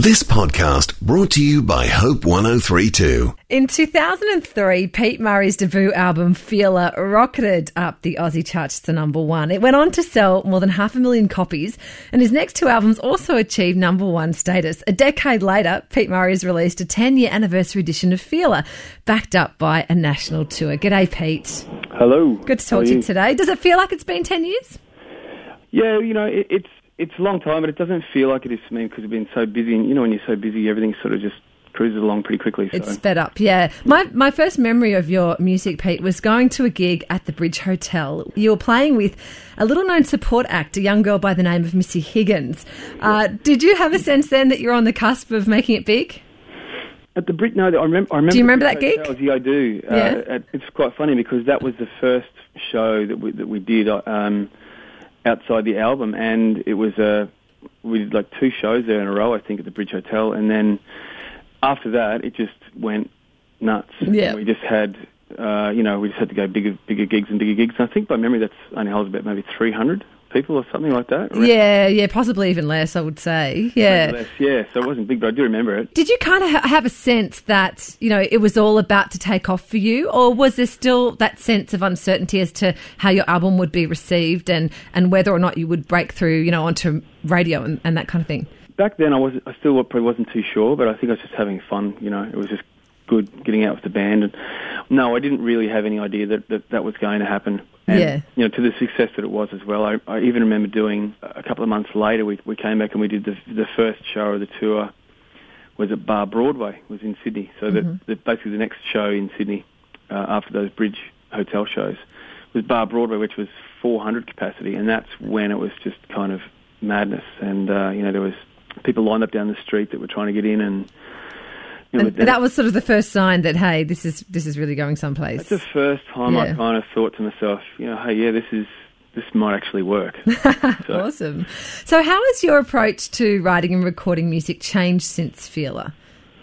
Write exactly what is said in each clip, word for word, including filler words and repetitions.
This podcast brought to you by Hope one oh three point two. In two thousand three, Pete Murray's debut album, Feeler, rocketed up the Aussie charts to number one. It went on to sell more than half a million copies, and his next two albums also achieved number one status. A decade later, Pete Murray has released a ten-year anniversary edition of Feeler, backed up by a national tour. G'day, Pete. Hello. Good to talk to you today. Does it feel like it's been ten years? Yeah, you know, it, it's it's a long time, but it doesn't feel like it is for me because we've been so busy. And, you know, when you're so busy, everything sort of just cruises along pretty quickly. So. It's sped up, yeah. My my first memory of your music, Pete, was going to a gig at the Bridge Hotel. You were playing with a little-known support act, a young girl by the name of Missy Higgins. Uh, did you have a sense then that you're on the cusp of making it big? At the Brit, no, I remember. I remember do you remember that Hotels. gig? Yeah, I do. Yeah. Uh, it's quite funny because that was the first show that we that we did um, outside the album, and it was a. Uh, we did like two shows there in a row, I think, at the Bridge Hotel, and then after that, it just went nuts. Yeah. And we just had, uh, you know, we just had to go bigger, bigger gigs and bigger gigs. And I think by memory, that's only holds about maybe three hundred people or something like that. Yeah, yeah, possibly even less, I would say. Yeah, maybe less, yeah. So it wasn't big, but I do remember it. Did you kind of ha- have a sense that, you know, it was all about to take off for you, or was there still that sense of uncertainty as to how your album would be received and, and whether or not you would break through, you know, onto radio and, and that kind of thing? Back then, I was I still probably wasn't too sure, but I think I was just having fun. You know, it was just good getting out with the band. And no, I didn't really have any idea that that, that was going to happen. And, yeah. you know, to the success that it was as well. I, I even remember doing a couple of months later. We we came back and we did the the first show of the tour was at Bar Broadway, was in Sydney. So mm-hmm. the, the basically the next show in Sydney uh, after those Bridge Hotel shows was Bar Broadway, which was four hundred capacity, and that's when it was just kind of madness. And uh, you know, there was people lined up down the street that were trying to get in, and you know, and that was sort of the first sign that, hey, this is this is really going someplace. That's the first time yeah. I kind of thought to myself, you know, hey, yeah, this is this might actually work. So. Awesome. So how has your approach to writing and recording music changed since Feeler?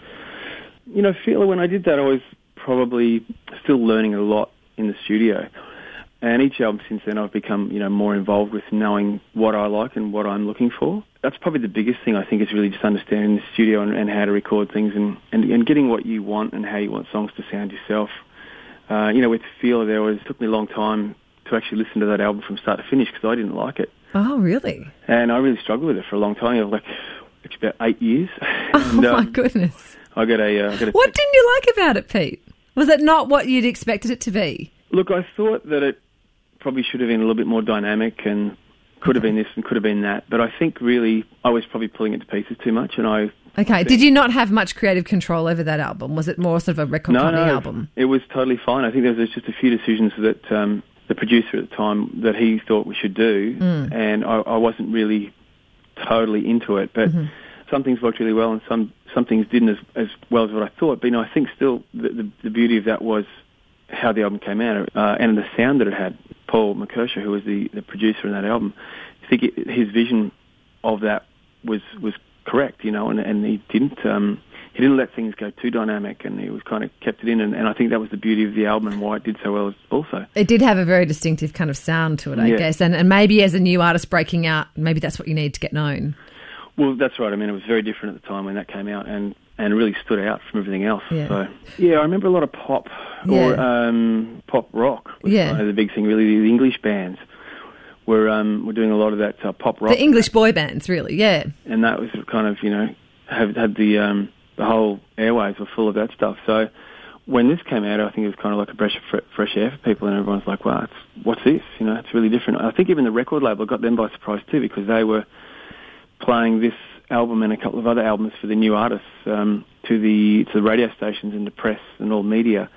You know, Feeler, when I did that, I was probably still learning a lot in the studio. And each album since then, I've become, you know, more involved with knowing what I like and what I'm looking for. That's probably the biggest thing, I think, is really just understanding the studio and, and how to record things and, and, and getting what you want and how you want songs to sound yourself. Uh, you know, with Feeler, there was, it took me a long time to actually listen to that album from start to finish because I didn't like it. Oh, really? And I really struggled with it for a long time, you know, like it's about eight years. Oh, and, my um, goodness. I got a, uh, I got a... What didn't you like about it, Pete? Was it not what you'd expected it to be? Look, I thought that it probably should have been a little bit more dynamic and could have been this and could have been that. But I think really I was probably pulling it to pieces too much. And I Okay. Did you not have much creative control over that album? Was it more sort of a record no, company no, album? It was totally fine. I think there was just a few decisions that um, the producer at the time that he thought we should do. Mm. And I, I wasn't really totally into it. But mm-hmm. some things worked really well and some, some things didn't as, as well as what I thought. But you know, I think still the, the, the beauty of that was how the album came out uh, and the sound that it had. Paul McKershaw, who was the, the producer in that album, I think it, his vision of that was was correct, you know, and, and he didn't um, he didn't let things go too dynamic, and he was kind of kept it in, and, and I think that was the beauty of the album and why it did so well also. It did have a very distinctive kind of sound to it, I yeah. guess, and, and maybe as a new artist breaking out, maybe that's what you need to get known. Well, that's right. I mean, it was very different at the time when that came out, and, and really stood out from everything else. Yeah. So, yeah, I remember a lot of pop or yeah. um, pop rock was yeah. kind of the big thing. Really, the English bands were um, were doing a lot of that uh, pop rock. The English boy bands, really, yeah. And that was kind of, you know, have, had the um, the whole airwaves were full of that stuff. So when this came out, I think it was kind of like a breath of fresh air for people, and everyone's like, wow, it's, what's this? You know, it's really different. I think even the record label got them by surprise too, because they were playing this album and a couple of other albums for the new artists um, to the to the radio stations and the press and all media,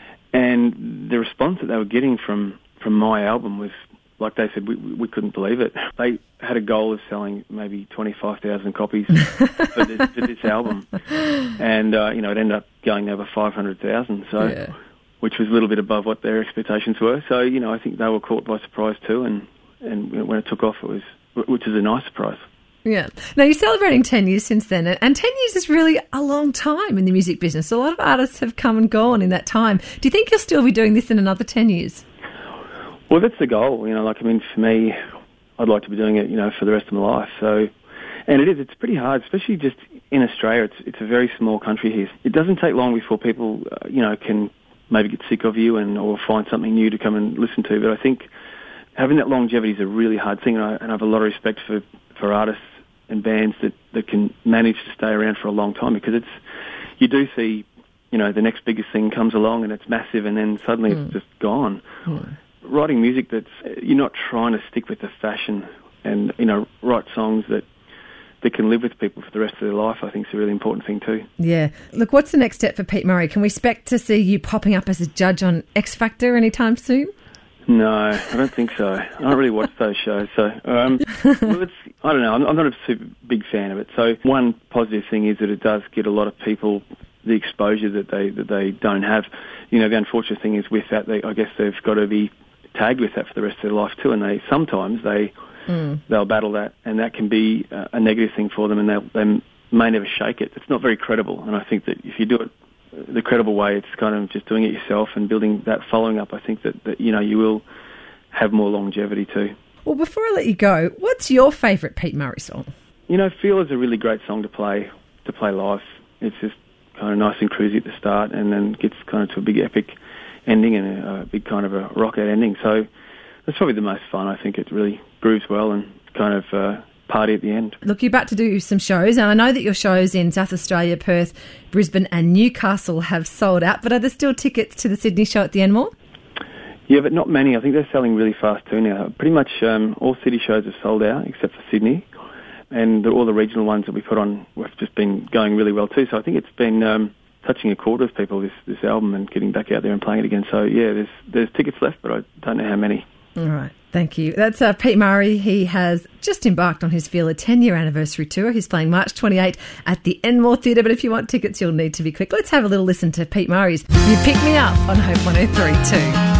and the response that they were getting from, from my album was, like they said, we we couldn't believe it. They had a goal of selling maybe twenty-five thousand copies for, this, for this album, and uh, you know, it ended up going over five hundred thousand. So, yeah. which was a little bit above what their expectations were. So, you know, I think they were caught by surprise too, and and when it took off, it was which is a nice surprise. Yeah. Now, you're celebrating ten years since then, and ten years is really a long time in the music business. A lot of artists have come and gone in that time. Do you think you'll still be doing this in another ten years? Well, that's the goal. You know, like, I mean, for me, I'd like to be doing it, you know, for the rest of my life. So, and it is, it's pretty hard, especially just in Australia, it's it's a very small country here. It doesn't take long before people, uh, you know, can maybe get sick of you and or find something new to come and listen to. But I think having that longevity is a really hard thing, and I, and I have a lot of respect for, for artists and bands that, that can manage to stay around for a long time, because it's you do see, you know, the next biggest thing comes along and it's massive, and then suddenly mm. it's just gone. Mm. Writing music that's, you're not trying to stick with the fashion and, you know, write songs that that can live with people for the rest of their life, I think is a really important thing too. Yeah. Look, what's the next step for Pete Murray? Can we expect to see you popping up as a judge on X Factor anytime soon? No, I don't think so. I don't really watch those shows, so um, well, it's, I don't know. I'm, I'm not a super big fan of it. So one positive thing is that it does get a lot of people the exposure that they that they don't have. You know, the unfortunate thing is with that, they, I guess they've got to be tagged with that for the rest of their life too, and they sometimes they mm. they'll battle that, and that can be uh, a negative thing for them, and they may never shake it. It's not very credible, and I think that if you do it the credible way, it's kind of just doing it yourself and building that following up. I think that, that you know, you will have more longevity too. Well, before I let you go, what's your favourite Pete Murray song? You know, Feel is a really great song to play to play live. It's just kind of nice and cruisy at the start, and then gets kind of to a big epic ending and a, a big kind of a rock-out ending. So that's probably the most fun. I think it really grooves well and kind of uh, party at the end. Look, you're about to do some shows, and I know that your shows in South Australia, Perth, Brisbane and Newcastle have sold out, but are there still tickets to the Sydney show at the Enmore? Yeah, but not many. I think they're selling really fast too now. Pretty much um, all city shows are sold out except for Sydney, and the, all the regional ones that we put on have just been going really well too. So I think it's been um, touching a quarter of people, this, this album, and getting back out there and playing it again. So yeah, there's there's tickets left, but I don't know how many. All right. Thank you. That's uh, Pete Murray. He has just embarked on his Feel a ten-year anniversary tour. He's playing March twenty-eighth at the Enmore Theatre, but if you want tickets, you'll need to be quick. Let's have a little listen to Pete Murray's You Pick Me Up on Hope one oh three point two.